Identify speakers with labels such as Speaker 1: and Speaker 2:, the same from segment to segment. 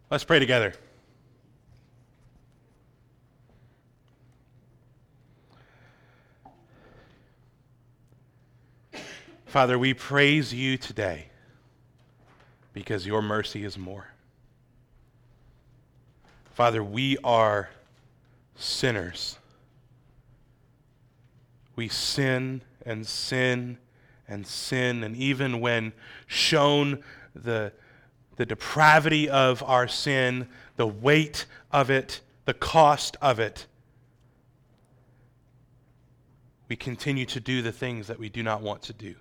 Speaker 1: Let's pray together. Father, we praise you today because your mercy is more. Father, we are sinners. We sin and sin and sin, and even when shown the depravity of our sin, the weight of it, the cost of it, we continue to do the things that we do not want to do.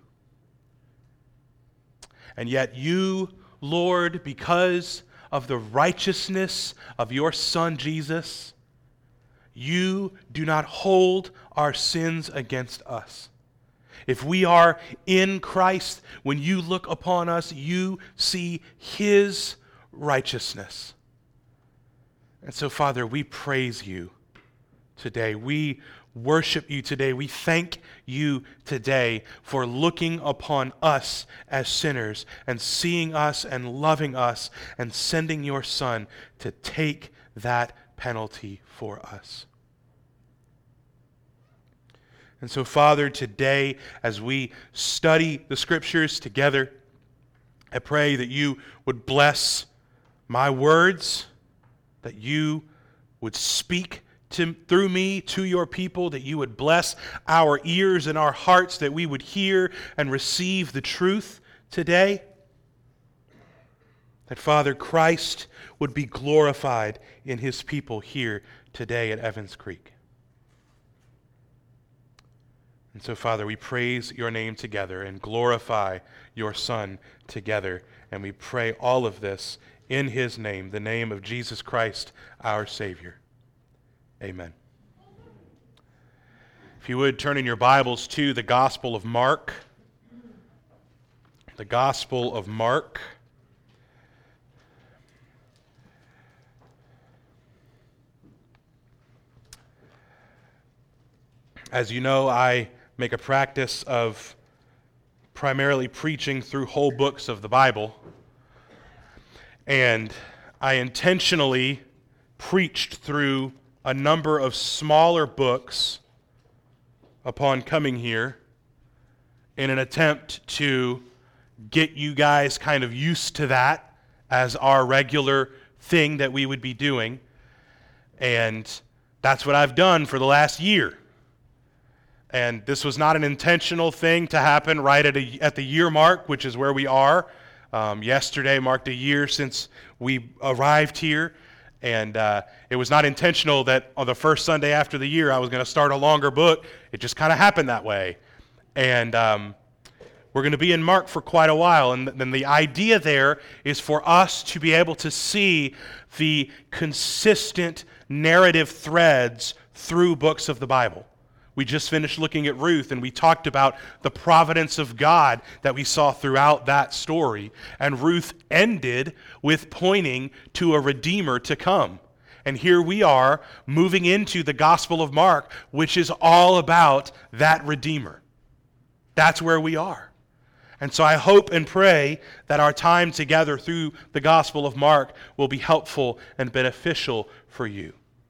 Speaker 1: And yet you, Lord, because of the righteousness of your Son Jesus, you do not hold our sins against us. If we are in Christ, when you look upon us, you see his righteousness. And so, Father, we praise you today. We worship you today. We thank you today for looking upon us as sinners and seeing us and loving us and sending your Son to take that penalty for us. And so, Father, today, as we study the Scriptures together, I pray that you would bless my words, that you would speak through me to your people, that you would bless our ears and our hearts, that we would hear and receive the truth today. That, Father, Christ would be glorified in his people here today at Evans Creek. And so, Father, we praise your name together and glorify your Son together. And we pray all of this in his name, the name of Jesus Christ, our Savior. Amen. If you would turn in your Bibles to the Gospel of Mark. The Gospel of Mark. As you know, I make a practice of primarily preaching through whole books of the Bible. And I intentionally preached through a number of smaller books upon coming here in an attempt to get you guys kind of used to that as our regular thing that we would be doing. And that's what I've done for the last year. And this was not an intentional thing to happen right at the year mark, which is where we are. Yesterday marked a year since we arrived here. And it was not intentional that on the first Sunday after the year I was going to start a longer book. It just kind of happened that way. And we're going to be in Mark for quite a while. And then the idea there is for us to be able to see the consistent narrative threads through books of the Bible. We just finished looking at Ruth, and we talked about the providence of God that we saw throughout that story. And Ruth ended with pointing to a Redeemer to come. And here we are moving into the Gospel of Mark, which is all about that Redeemer. That's where we are. And so I hope and pray that our time together through the Gospel of Mark will be helpful and beneficial for you.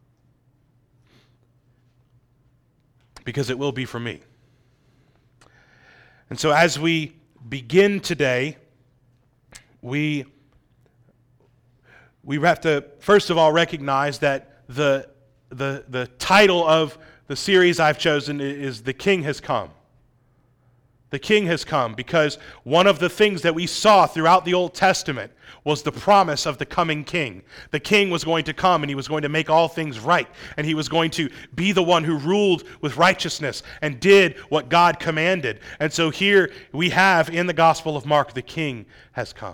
Speaker 1: Because it will be for me. And so as we begin today, we have to first of all recognize that the title of the series I've chosen is The King Has Come. The King has come, because one of the things that we saw throughout the Old Testament was the promise of the coming king. The king was going to come, and he was going to make all things right, and he was going to be the one who ruled with righteousness and did what God commanded. And so here we have in the Gospel of Mark, the King has come.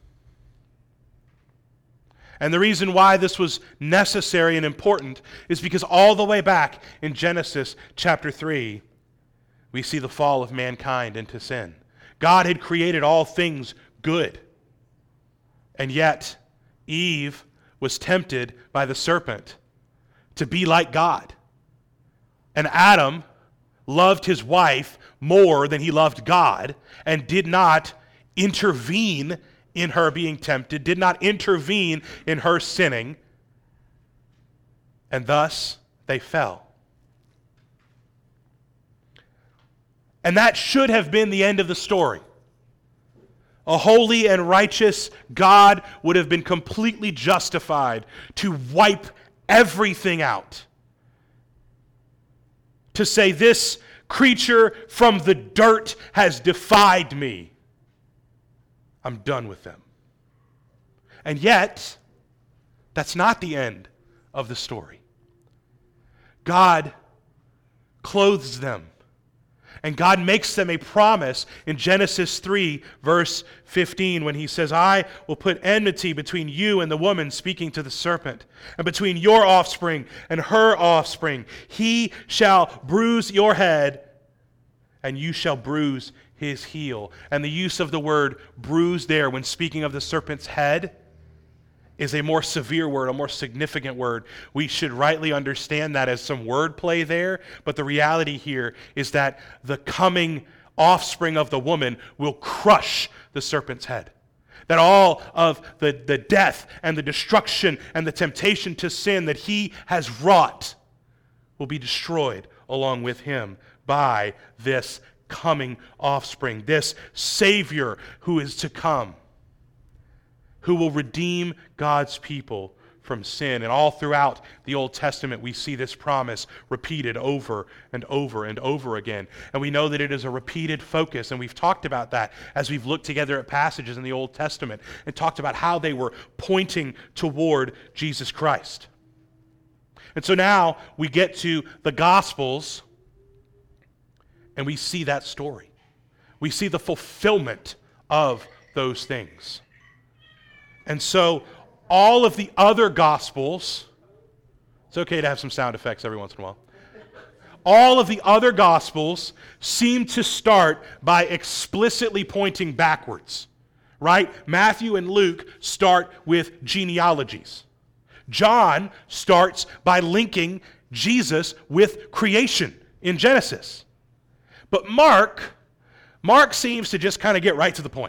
Speaker 1: And the reason why this was necessary and important is because all the way back in Genesis chapter 3, we see the fall of mankind into sin. God had created all things good. And yet, Eve was tempted by the serpent to be like God. And Adam loved his wife more than he loved God and did not intervene in her being tempted, did not intervene in her sinning, and thus they fell. And that should have been the end of the story. A holy and righteous God would have been completely justified to wipe everything out. To say, this creature from the dirt has defied me. I'm done with them. And yet, that's not the end of the story. God clothes them. And God makes them a promise in Genesis 3, verse 15, when he says, I will put enmity between you and the woman, speaking to the serpent, and between your offspring and her offspring. He shall bruise your head, and you shall bruise his heel. And the use of the word bruise there, when speaking of the serpent's head, is a more severe word, a more significant word. We should rightly understand that as some wordplay there, but the reality here is that the coming offspring of the woman will crush the serpent's head. That all of the death and the destruction and the temptation to sin that he has wrought will be destroyed along with him by this coming offspring, this Savior who is to come, who will redeem God's people from sin. And all throughout the Old Testament, we see this promise repeated over and over and over again. And we know that it is a repeated focus, and we've talked about that as we've looked together at passages in the Old Testament and talked about how they were pointing toward Jesus Christ. And so now we get to the Gospels, and we see that story. We see the fulfillment of those things. And so all of the other Gospels, it's okay to have some sound effects every once in a while. All of the other Gospels seem to start by explicitly pointing backwards, right? Matthew and Luke start with genealogies. John starts by linking Jesus with creation in Genesis. But Mark seems to just kind of get right to the point.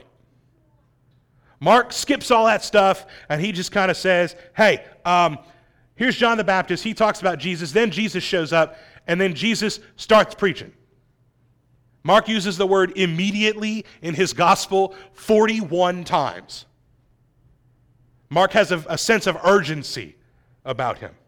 Speaker 1: Mark skips all that stuff, and he just kind of says, hey, here's John the Baptist. He talks about Jesus. Then Jesus shows up, and then Jesus starts preaching. Mark uses the word immediately in his gospel 41 times. Mark has a sense of urgency about him.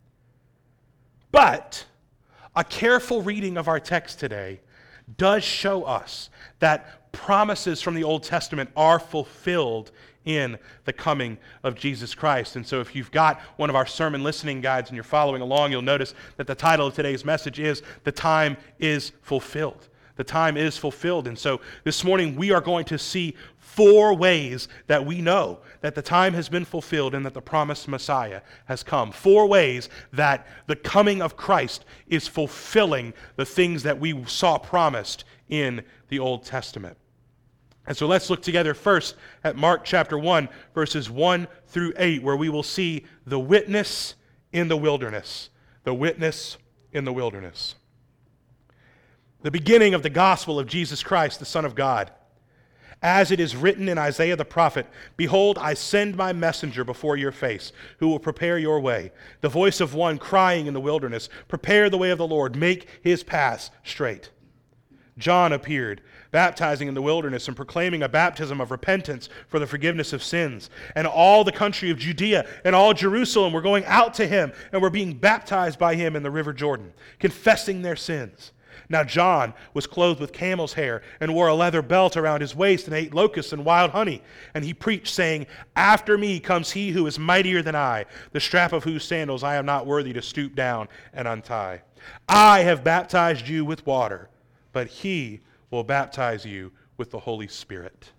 Speaker 1: But a careful reading of our text today does show us that promises from the Old Testament are fulfilled in the coming of Jesus Christ. And so if you've got one of our sermon listening guides and you're following along, you'll notice that the title of today's message is The Time is Fulfilled. The time is fulfilled. And so this morning we are going to see 4 ways that we know that the time has been fulfilled and that the promised Messiah has come. 4 ways that the coming of Christ is fulfilling the things that we saw promised in the Old Testament. And so let's look together first at Mark chapter 1, verses 1 through 8, where we will see the witness in the wilderness. The witness in the wilderness. The beginning of the gospel of Jesus Christ, the Son of God. As it is written in Isaiah the prophet, behold, I send my messenger before your face, who will prepare your way. The voice of one crying in the wilderness, prepare the way of the Lord, make his paths straight. John appeared, baptizing in the wilderness and proclaiming a baptism of repentance for the forgiveness of sins. And all the country of Judea and all Jerusalem were going out to him and were being baptized by him in the river Jordan, confessing their sins. Now John was clothed with camel's hair and wore a leather belt around his waist and ate locusts and wild honey. And he preached, saying, after me comes he who is mightier than I, the strap of whose sandals I am not worthy to stoop down and untie. I have baptized you with water, but he will baptize you with the Holy Spirit.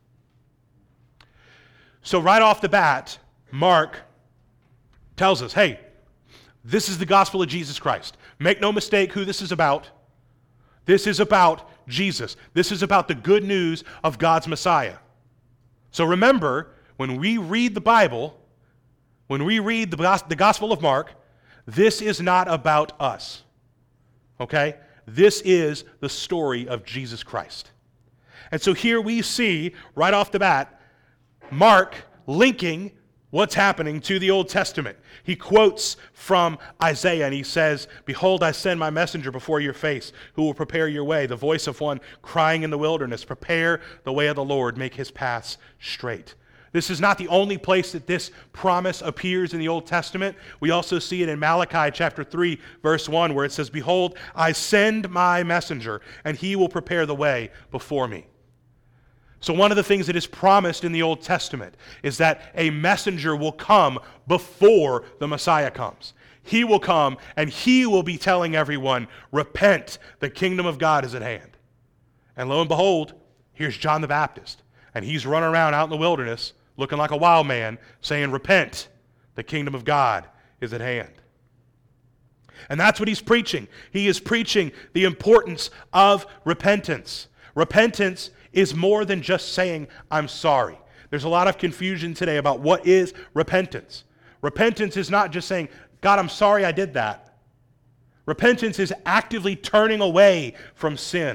Speaker 1: So right off the bat, Mark tells us, hey, this is the gospel of Jesus Christ. Make no mistake who this is about. This is about Jesus. This is about the good news of God's Messiah. So remember, when we read the Bible, when we read the Gospel of Mark, this is not about us. Okay? This is the story of Jesus Christ. And so here we see, right off the bat, Mark linking what's happening to the Old Testament. He quotes from Isaiah and he says, "Behold, I send my messenger before your face, who will prepare your way, the voice of one crying in the wilderness, prepare the way of the Lord, make his paths straight." This is not the only place that this promise appears in the Old Testament. We also see it in Malachi chapter 3, verse 1, where it says, "Behold, I send my messenger, and he will prepare the way before me." So one of the things that is promised in the Old Testament is that a messenger will come before the Messiah comes. He will come and he will be telling everyone, "Repent, the kingdom of God is at hand." And lo and behold, here's John the Baptist. And he's running around out in the wilderness looking like a wild man saying, "Repent, the kingdom of God is at hand." And that's what he's preaching. He is preaching the importance of repentance. Repentance is more than just saying, "I'm sorry." There's a lot of confusion today about what is repentance. Repentance is not just saying, "God, I'm sorry I did that." Repentance is actively turning away from sin.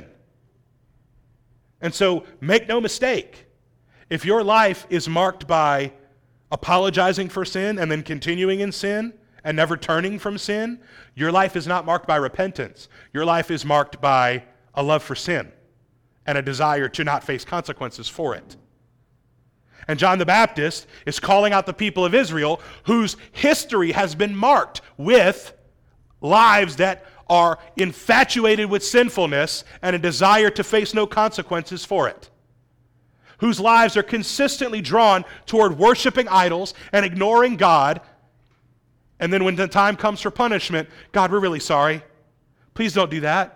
Speaker 1: And so make no mistake, if your life is marked by apologizing for sin and then continuing in sin and never turning from sin, your life is not marked by repentance. Your life is marked by a love for sin and a desire to not face consequences for it. And John the Baptist is calling out the people of Israel whose history has been marked with lives that are infatuated with sinfulness and a desire to face no consequences for it, whose lives are consistently drawn toward worshiping idols and ignoring God, and then when the time comes for punishment, "God, we're really sorry. Please don't do that."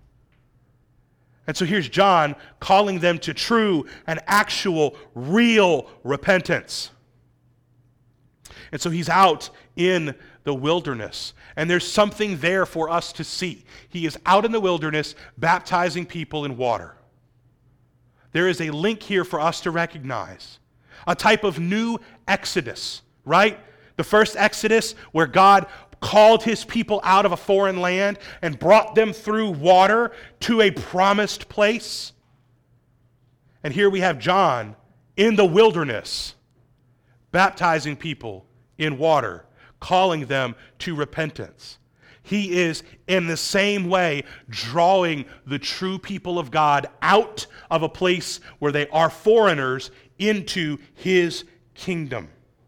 Speaker 1: And so here's John calling them to true and actual, real repentance. And so he's out in the wilderness, and there's something there for us to see. He is out in the wilderness baptizing people in water. There is a link here for us to recognize, a type of new exodus, right? The first exodus where God called his people out of a foreign land and brought them through water to a promised place. And here we have John in the wilderness, baptizing people in water, calling them to repentance. He is, in the same way, drawing the true people of God out of a place where they are foreigners into his kingdom.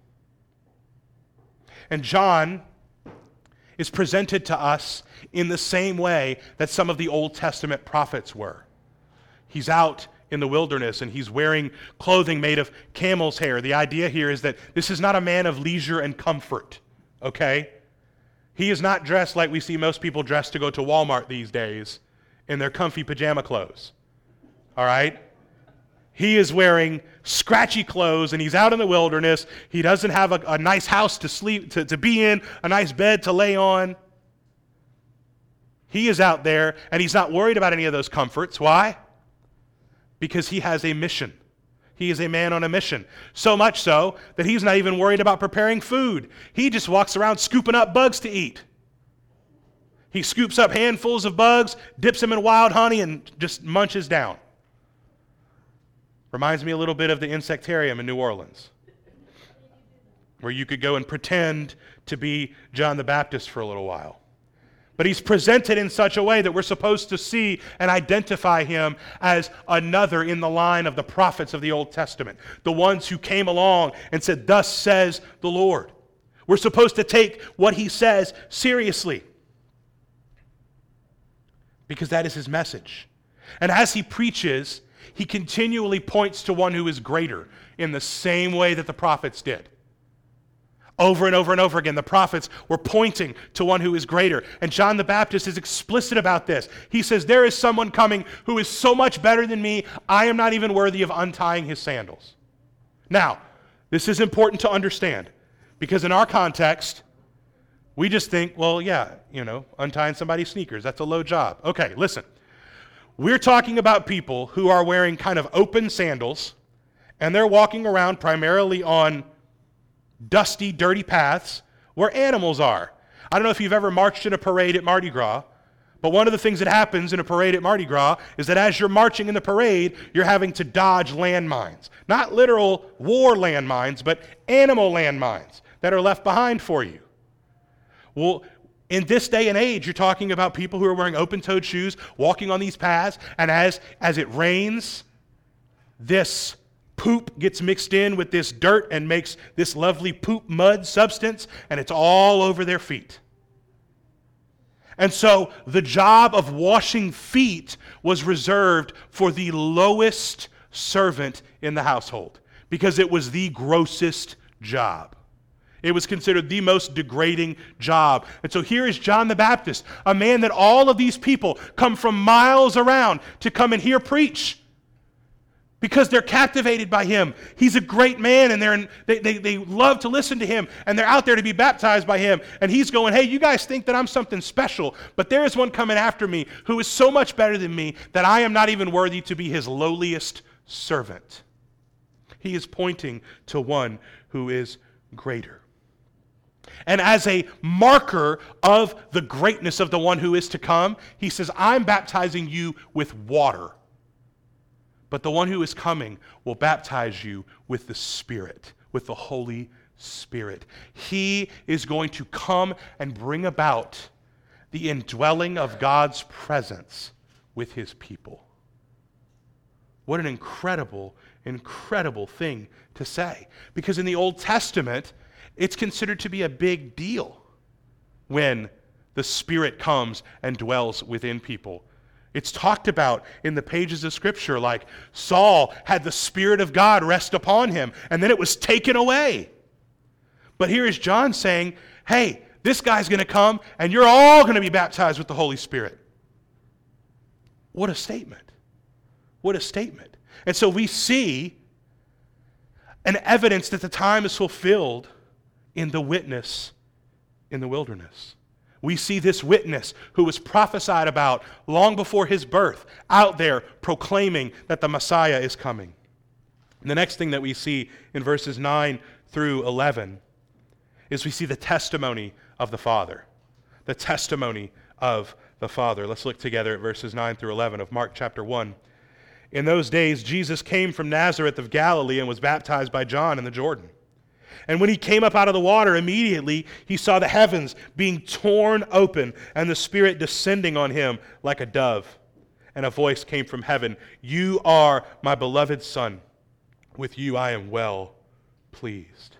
Speaker 1: And John is presented to us in the same way that some of the Old Testament prophets were. He's out in the wilderness and he's wearing clothing made of camel's hair. The idea here is that this is not a man of leisure and comfort, okay? He is not dressed like we see most people dressed to go to Walmart these days in their comfy pajama clothes, all right? He is wearing scratchy clothes and he's out in the wilderness. He doesn't have a nice house to sleep, to be in, a nice bed to lay on. He is out there and he's not worried about any of those comforts. Why? Because he has a mission. He is a man on a mission. So much so that he's not even worried about preparing food. He just walks around scooping up bugs to eat. He scoops up handfuls of bugs, dips them in wild honey, and just munches down. Reminds me a little bit of the insectarium in New Orleans, where you could go and pretend to be John the Baptist for a little while. But he's presented in such a way that we're supposed to see and identify him as another in the line of the prophets of the Old Testament, the ones who came along and said, "Thus says the Lord." We're supposed to take what he says seriously because that is his message. And as he preaches, he continually points to one who is greater in the same way that the prophets did. Over and over and over again, the prophets were pointing to one who is greater. And John the Baptist is explicit about this. He says, "There is someone coming who is so much better than me, I am not even worthy of untying his sandals." Now, this is important to understand because in our context, we just think, well, yeah, untying somebody's sneakers, that's a low job. Okay, listen. We're talking about people who are wearing kind of open sandals, and they're walking around primarily on dusty, dirty paths where animals are. I don't know if you've ever marched in a parade at Mardi Gras, But one of the things that happens in a parade at Mardi Gras is that as you're marching in the parade, you're having to dodge landmines. Not literal war landmines, but animal landmines that are left behind for you. Well, in this day and age, you're talking about people who are wearing open-toed shoes, walking on these paths, and as it rains, this poop gets mixed in with this dirt and makes this lovely poop mud substance, and it's all over their feet. And so the job of washing feet was reserved for the lowest servant in the household because it was the grossest job. It was considered the most degrading job. And so here is John the Baptist, a man that all of these people come from miles around to come and hear preach because they're captivated by him. He's a great man, and they love to listen to him, and they're out there to be baptized by him. And he's going, hey, you guys think that I'm something special, but there is one coming after me who is so much better than me that I am not even worthy to be his lowliest servant. He is pointing to one who is greater. And as a marker of the greatness of the one who is to come, he says, I'm baptizing you with water. But the one who is coming will baptize you with the Spirit, with the Holy Spirit. He is going to come and bring about the indwelling of God's presence with his people. What an incredible, incredible thing to say. Because in the Old Testament, it's considered to be a big deal when the Spirit comes and dwells within people. It's talked about in the pages of Scripture, like Saul had the Spirit of God rest upon him, and then it was taken away. But here is John saying, hey, this guy's going to come, and you're all going to be baptized with the Holy Spirit. What a statement. What a statement. And so we see an evidence that the time is fulfilled in the witness in the wilderness. We see this witness who was prophesied about long before his birth out there proclaiming that the Messiah is coming. And the next thing that we see in verses 9 through 11 is we see the testimony of the Father. The testimony of the Father. Let's look together at verses 9 through 11 of Mark chapter 1. In those days, Jesus came from Nazareth of Galilee and was baptized by John in the Jordan. And when he came up out of the water, immediately he saw the heavens being torn open and the Spirit descending on him like a dove. And a voice came from heaven, "You are my beloved Son. With you I am well pleased."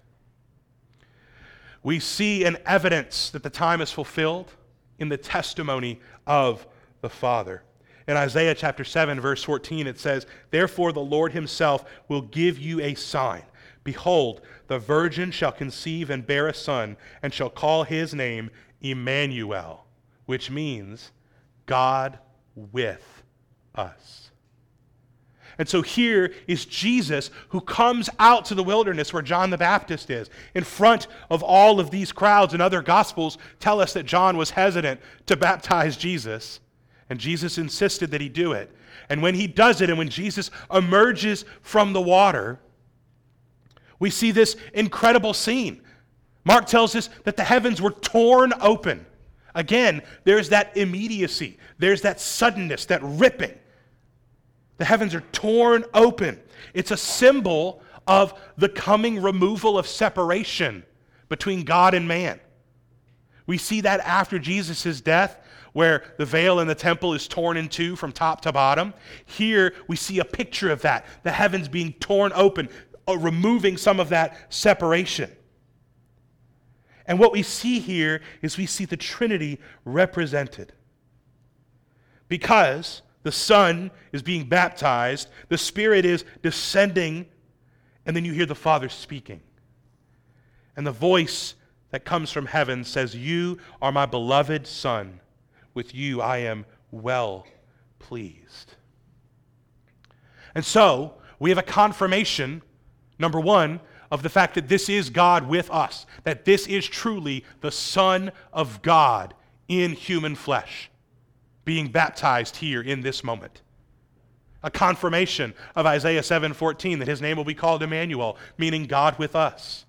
Speaker 1: We see an evidence that the time is fulfilled in the testimony of the Father. In Isaiah chapter 7, verse 14, it says, "Therefore the Lord himself will give you a sign. Behold, the virgin shall conceive and bear a son, and shall call his name Emmanuel," which means God with us. And so here is Jesus who comes out to the wilderness where John the Baptist is, in front of all of these crowds, and other gospels tell us that John was hesitant to baptize Jesus, and Jesus insisted that he do it. And when he does it, and when Jesus emerges from the water, we see this incredible scene. Mark tells us that the heavens were torn open. Again, there's that immediacy. There's that suddenness, that ripping. The heavens are torn open. It's a symbol of the coming removal of separation between God and man. We see that after Jesus' death, where the veil in the temple is torn in two from top to bottom. Here we see a picture of that, the heavens being torn open, removing some of that separation. And what we see here is we see the Trinity represented. Because the Son is being baptized, the Spirit is descending, and then you hear the Father speaking. And the voice that comes from heaven says, "You are my beloved Son. With you I am well pleased." And so, we have a confirmation, number one, of the fact that this is God with us, that this is truly the Son of God in human flesh, being baptized here in this moment. A confirmation of Isaiah 7:14, that his name will be called Emmanuel, meaning God with us.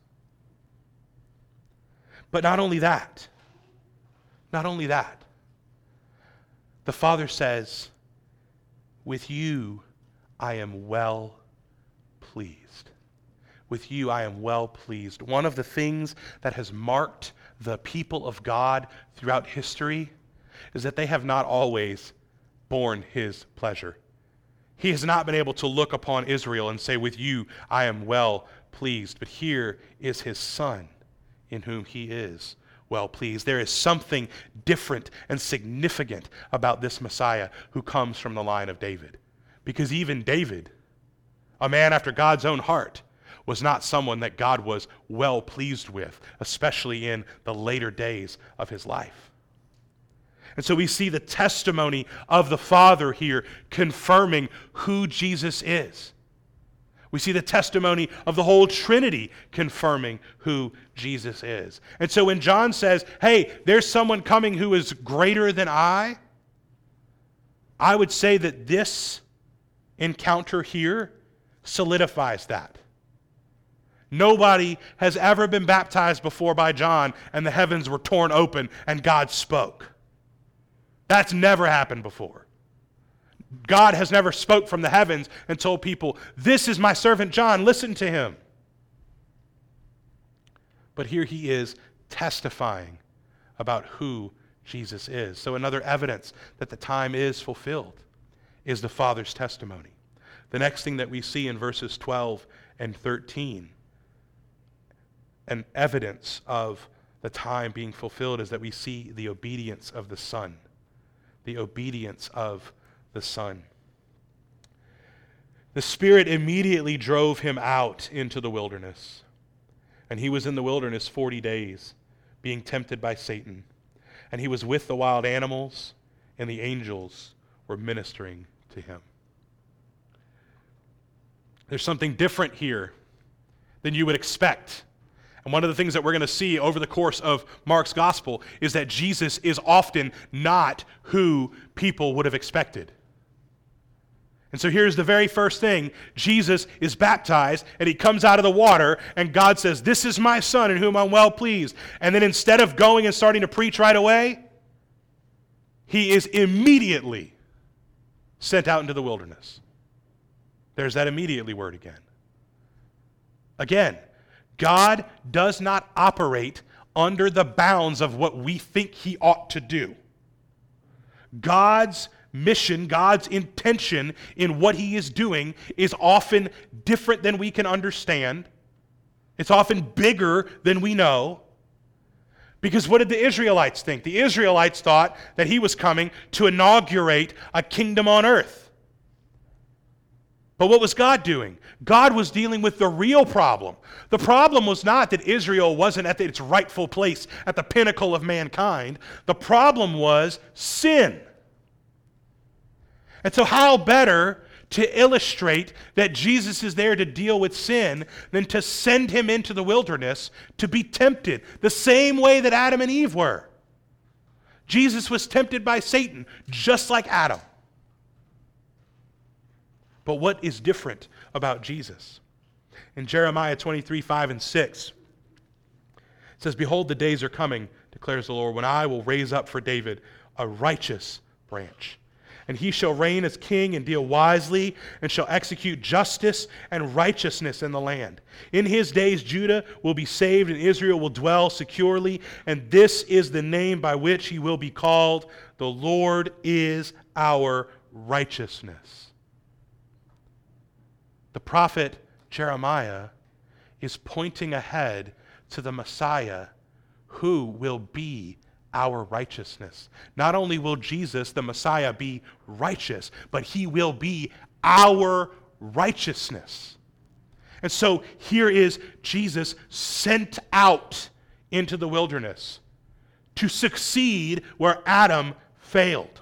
Speaker 1: But not only that, the Father says, with you I am well pleased. With you I am well pleased. One of the things that has marked the people of God throughout history is that they have not always borne his pleasure. He has not been able to look upon Israel and say, with you I am well pleased. But here is his Son, in whom he is well pleased. There is something different and significant about this Messiah who comes from the line of David. Because even David, a man after God's own heart, was not someone that God was well pleased with, especially in the later days of his life. And so we see the testimony of the Father here confirming who Jesus is. We see the testimony of the whole Trinity confirming who Jesus is. And so when John says, hey, there's someone coming who is greater than I would say that this encounter here solidifies that. Nobody has ever been baptized before by John and the heavens were torn open and God spoke. That's never happened before. God has never spoke from the heavens and told people, this is my servant John, listen to him. But here he is testifying about who Jesus is. So another evidence that the time is fulfilled is the Father's testimony. The next thing that we see in verses 12 and 13, an evidence of the time being fulfilled, is that we see the obedience of the Son. The obedience of the Son. The Spirit immediately drove him out into the wilderness. And he was in the wilderness 40 days, being tempted by Satan. And he was with the wild animals, and the angels were ministering to him. There's something different here than you would expect. And one of the things that we're going to see over the course of Mark's gospel is that Jesus is often not who people would have expected. And so here's the very first thing. Jesus is baptized, and he comes out of the water, and God says, this is my Son in whom I'm well pleased. And then instead of going and starting to preach right away, he is immediately sent out into the wilderness. There's that immediately word again. Again, God does not operate under the bounds of what we think he ought to do. God's mission, God's intention in what he is doing is often different than we can understand. It's often bigger than we know. Because what did the Israelites think? The Israelites thought that he was coming to inaugurate a kingdom on earth. But what was God doing? God was dealing with the real problem. The problem was not that Israel wasn't at its rightful place at the pinnacle of mankind. The problem was sin. And so how better to illustrate that Jesus is there to deal with sin than to send him into the wilderness to be tempted the same way that Adam and Eve were. Jesus was tempted by Satan just like Adam. But what is different about Jesus? In Jeremiah 23, 5 and 6, it says, behold, the days are coming, declares the Lord, when I will raise up for David a righteous branch. And he shall reign as king and deal wisely, and shall execute justice and righteousness in the land. In his days Judah will be saved, and Israel will dwell securely. And this is the name by which he will be called. The Lord is our righteousness. The prophet Jeremiah is pointing ahead to the Messiah who will be our righteousness. Not only will Jesus, the Messiah, be righteous, but he will be our righteousness. And so here is Jesus sent out into the wilderness to succeed where Adam failed.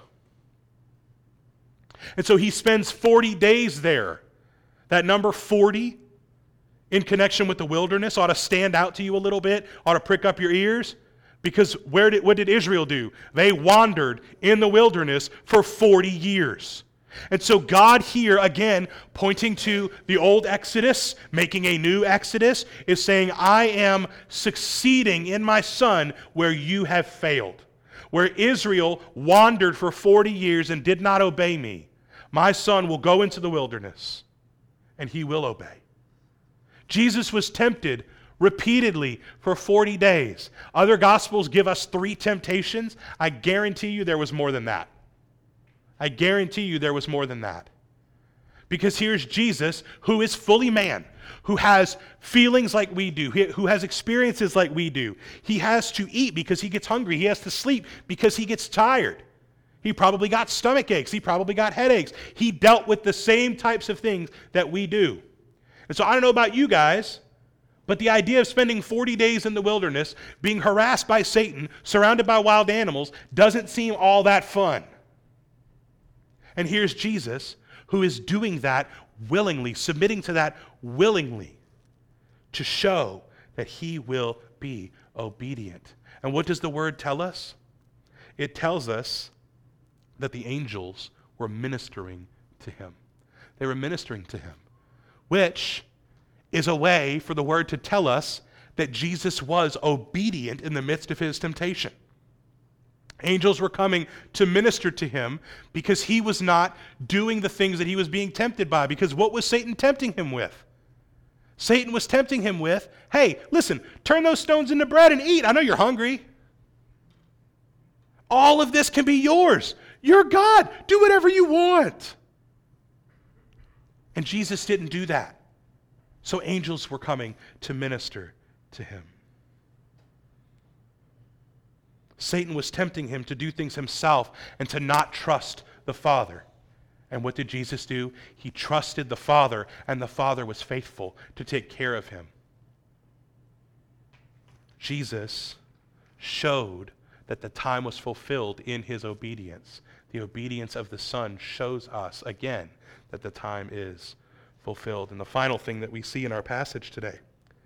Speaker 1: And so he spends 40 days there. That number 40 in connection with the wilderness ought to stand out to you a little bit, ought to prick up your ears, because what did Israel do? They wandered in the wilderness for 40 years. And so God here, again, pointing to the old Exodus, making a new Exodus, is saying, I am succeeding in my Son where you have failed. where Israel wandered for 40 years and did not obey me, my son will go into the wilderness and he will obey. Jesus was tempted repeatedly for 40 days. Other gospels give us 3 temptations. I guarantee you there was more than that. I guarantee you there was more than that. Because here's Jesus, who is fully man, who has feelings like we do, who has experiences like we do. He has to eat because he gets hungry. He has to sleep because he gets tired. He probably got stomach aches. He probably got headaches. He dealt with the same types of things that we do. And so I don't know about you guys, but the idea of spending 40 days in the wilderness, being harassed by Satan, surrounded by wild animals, doesn't seem all that fun. And here's Jesus, who is doing that willingly, submitting to that willingly, to show that he will be obedient. And what does the word tell us? It tells us that the angels were ministering to him. They were ministering to him, which is a way for the word to tell us that Jesus was obedient in the midst of his temptation. Angels were coming to minister to him because he was not doing the things that he was being tempted by. Because what was Satan tempting him with? Satan was tempting him with, hey, listen, turn those stones into bread and eat. I know you're hungry. All of this can be yours. You're God. Do whatever you want. And Jesus didn't do that. So angels were coming to minister to him. Satan was tempting him to do things himself and to not trust the Father. And what did Jesus do? He trusted the Father, and the Father was faithful to take care of him. Jesus showed that the time was fulfilled in his obedience. The obedience of the Son shows us, again, that the time is fulfilled. And the final thing that we see in our passage today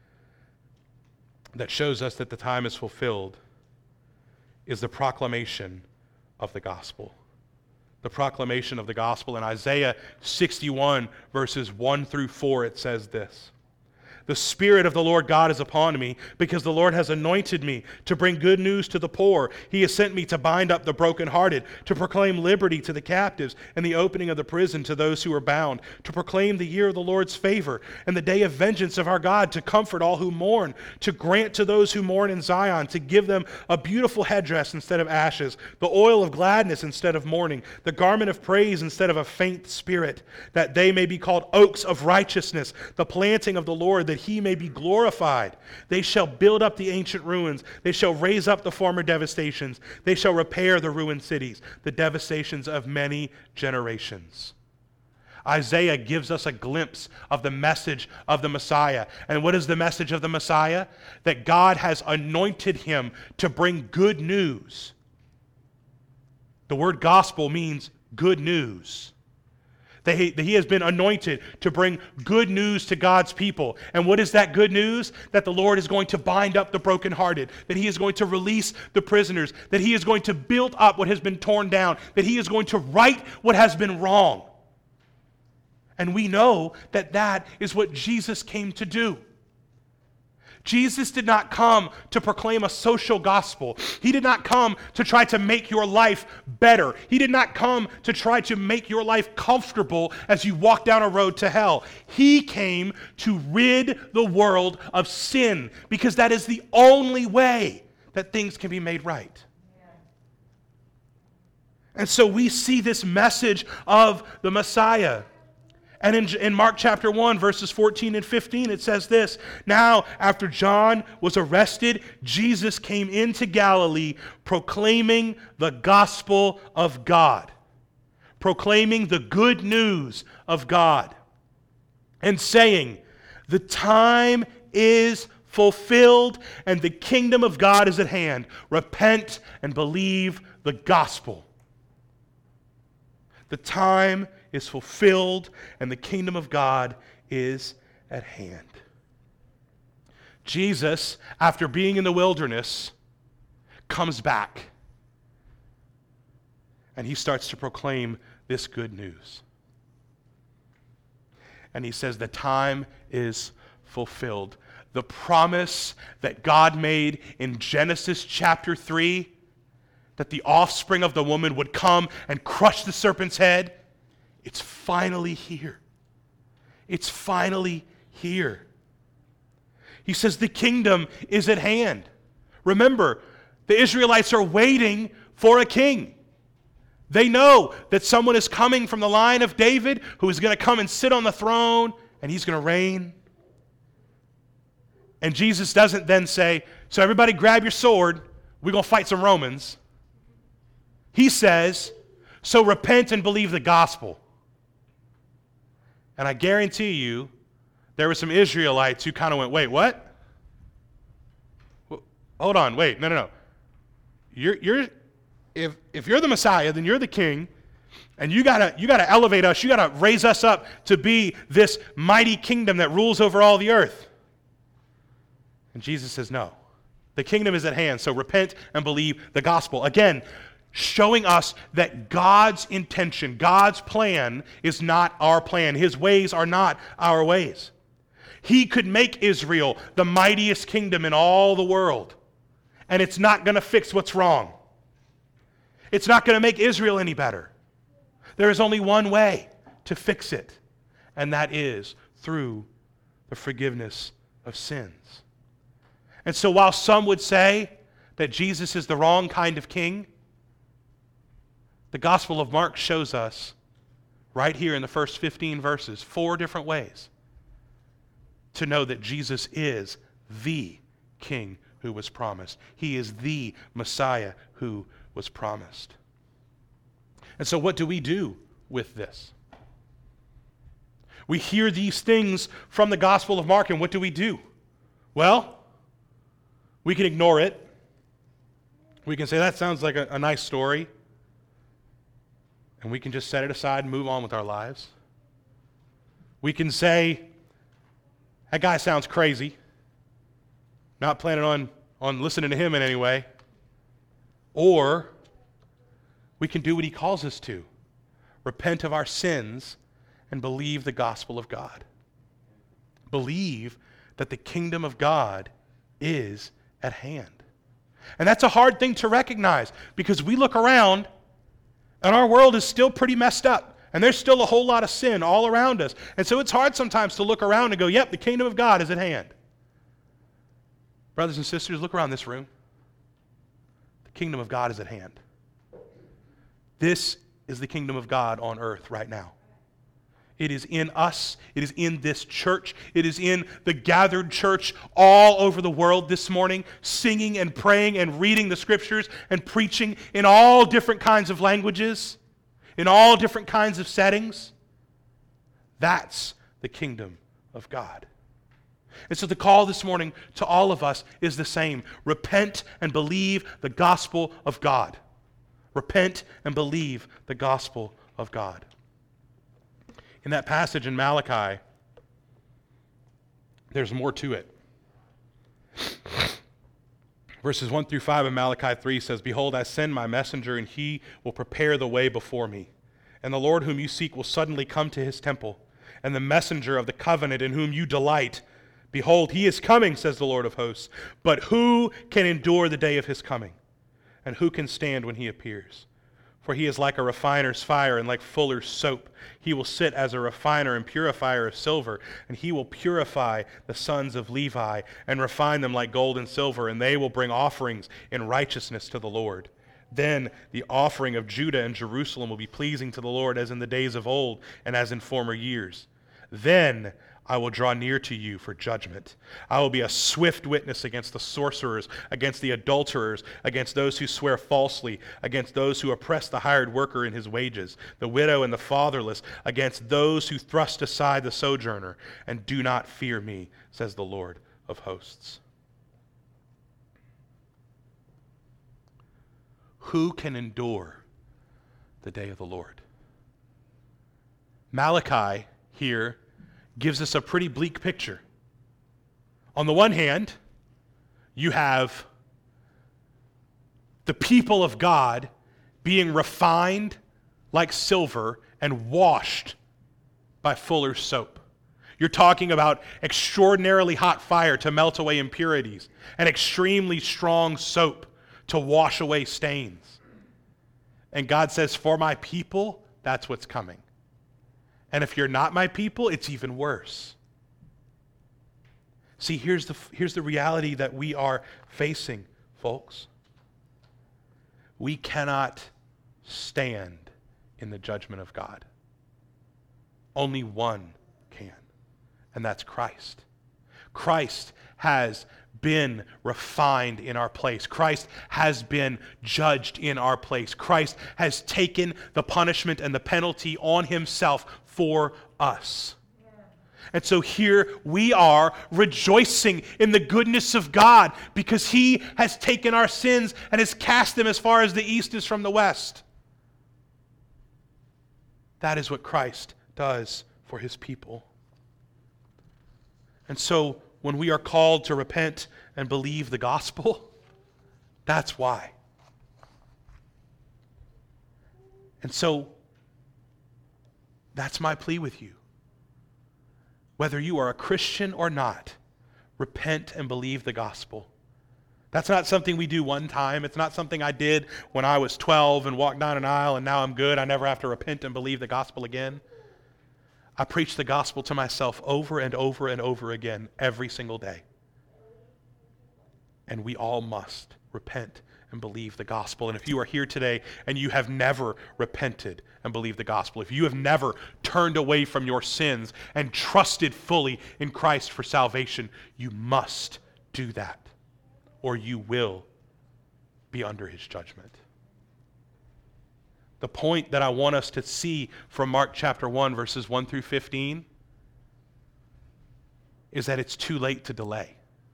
Speaker 1: that shows us that the time is fulfilled is the proclamation of the gospel. The proclamation of the gospel. In Isaiah 61, verses 1 through 4, it says this: "The Spirit of the Lord God is upon me, because the Lord has anointed me to bring good news to the poor. He has sent me to bind up the brokenhearted, to proclaim liberty to the captives, and the opening of the prison to those who are bound, to proclaim the year of the Lord's favor, and the day of vengeance of our God, to comfort all who mourn, to grant to those who mourn in Zion, to give them a beautiful headdress instead of ashes, the oil of gladness instead of mourning, the garment of praise instead of a faint spirit, that they may be called oaks of righteousness, the planting of the Lord, that he may be glorified. They shall build up the ancient ruins. They shall raise up the former devastations. They shall repair the ruined cities, the devastations of many generations." Isaiah gives us a glimpse of the message of the Messiah. And what is the message of the Messiah? That God has anointed him to bring good news. The word gospel means good news. That he has been anointed to bring good news to God's people. And what is that good news? That the Lord is going to bind up the brokenhearted, that he is going to release the prisoners, that he is going to build up what has been torn down, that he is going to right what has been wrong. And we know that that is what Jesus came to do. Jesus did not come to proclaim a social gospel. He did not come to try to make your life better. He did not come to try to make your life comfortable as you walk down a road to hell. He came to rid the world of sin, because that is the only way that things can be made right. And so we see this message of the Messiah. And in Mark chapter 1, verses 14 and 15, it says this: "Now, after John was arrested, Jesus came into Galilee proclaiming the gospel of God," proclaiming the good news of God, and saying, "The time is fulfilled and the kingdom of God is at hand. Repent and believe the gospel." The time is fulfilled and the kingdom of God is at hand. Jesus, after being in the wilderness, comes back and he starts to proclaim this good news. And he says the time is fulfilled. The promise that God made in Genesis chapter 3 that the offspring of the woman would come and crush the serpent's head, it's finally here. It's finally here. He says the kingdom is at hand. Remember, the Israelites are waiting for a king. They know that someone is coming from the line of David who is going to come and sit on the throne and he's going to reign. And Jesus doesn't then say, so everybody grab your sword, we're going to fight some Romans. He says, so repent and believe the gospel. And I guarantee you, there were some Israelites who kind of went, wait, what? Hold on, wait, no. If you're the Messiah, then you're the king, and you gotta elevate us, you gotta raise us up to be this mighty kingdom that rules over all the earth. And Jesus says, no. The kingdom is at hand, so repent and believe the gospel. Again, showing us that God's intention, God's plan is not our plan. His ways are not our ways. He could make Israel the mightiest kingdom in all the world, and it's not going to fix what's wrong. It's not going to make Israel any better. There is only one way to fix it, and that is through the forgiveness of sins. And so while some would say that Jesus is the wrong kind of king, the Gospel of Mark shows us right here in the first 15 verses 4 different ways to know that Jesus is the king who was promised. He is the Messiah who was promised. And so what do we do with this? We hear these things from the Gospel of Mark, and what do? Well, we can ignore it. We can say, that sounds like a nice story. And we can just set it aside and move on with our lives. We can say, that guy sounds crazy. Not planning on listening to him in any way. Or we can do what he calls us to. Repent of our sins and believe the gospel of God. Believe that the kingdom of God is at hand. And that's a hard thing to recognize because we look around and our world is still pretty messed up. And there's still a whole lot of sin all around us. And so it's hard sometimes to look around and go, yep, the kingdom of God is at hand. Brothers and sisters, look around this room. The kingdom of God is at hand. This is the kingdom of God on earth right now. It is in us. It is in this church. It is in the gathered church all over the world this morning, singing and praying and reading the scriptures and preaching in all different kinds of languages, in all different kinds of settings. That's the kingdom of God. And so the call this morning to all of us is the same. Repent and believe the gospel of God. Repent and believe the gospel of God. In that passage in Malachi, there's more to it. Verses 1 through 5 of Malachi 3 says, behold, I send my messenger, and he will prepare the way before me. And the Lord whom you seek will suddenly come to his temple. And the messenger of the covenant in whom you delight, behold, he is coming, says the Lord of hosts. But who can endure the day of his coming? And who can stand when he appears? For he is like a refiner's fire and like fuller's soap. He will sit as a refiner and purifier of silver, and he will purify the sons of Levi and refine them like gold and silver, and they will bring offerings in righteousness to the Lord. Then the offering of Judah and Jerusalem will be pleasing to the Lord as in the days of old and as in former years. Then I will draw near to you for judgment. I will be a swift witness against the sorcerers, against the adulterers, against those who swear falsely, against those who oppress the hired worker in his wages, the widow and the fatherless, against those who thrust aside the sojourner, and do not fear me, says the Lord of hosts. Who can endure the day of the Lord? Malachi here gives us a pretty bleak picture. On the one hand, you have the people of God being refined like silver and washed by fuller's soap. You're talking about extraordinarily hot fire to melt away impurities and extremely strong soap to wash away stains. And God says, for my people, that's what's coming. And if you're not my people, it's even worse. See, here's the reality that we are facing, folks. We cannot stand in the judgment of God. Only one can, and that's Christ. Christ has been refined in our place. Christ has been judged in our place. Christ has taken the punishment and the penalty on himself for us. And so here we are rejoicing in the goodness of God because he has taken our sins and has cast them as far as the east is from the west. That is what Christ does for his people. And so when we are called to repent and believe the gospel, that's why. And so that's my plea with you. Whether you are a Christian or not, repent and believe the gospel. That's not something we do one time. It's not something I did when I was 12 and walked down an aisle and now I'm good. I never have to repent and believe the gospel again. I preach the gospel to myself over and over and over again every single day. And we all must repent and believe the gospel. And if you are here today and you have never repented and believed the gospel, if you have never turned away from your sins and trusted fully in Christ for salvation, you must do that, or you will be under his judgment. The point that I want us to see from Mark chapter 1, verses 1 through 15, is that it's too late to delay.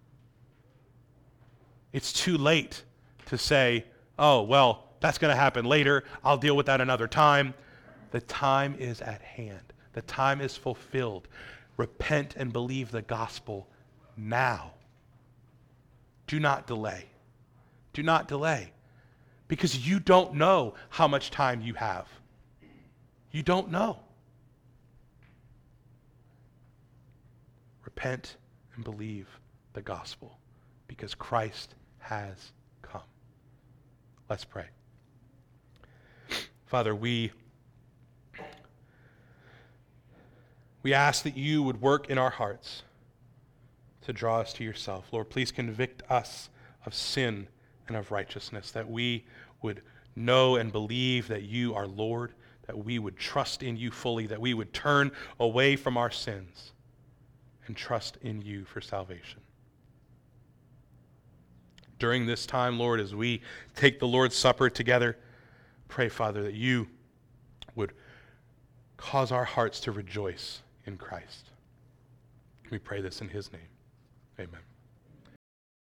Speaker 1: It's too late to say, oh, well, that's going to happen later. I'll deal with that another time. The time is at hand. The time is fulfilled. Repent and believe the gospel now. Do not delay. Do not delay. Because you don't know how much time you have. You don't know. Repent and believe the gospel because Christ has come. Let's pray. Father, we ask that you would work in our hearts to draw us to yourself. Lord, please convict us of sin and of righteousness, that we would know and believe that you are Lord, that we would trust in you fully, that we would turn away from our sins and trust in you for salvation. During this time, Lord, as we take the Lord's Supper together, pray, Father, that you would cause our hearts to rejoice in Christ. We pray this in his name. Amen.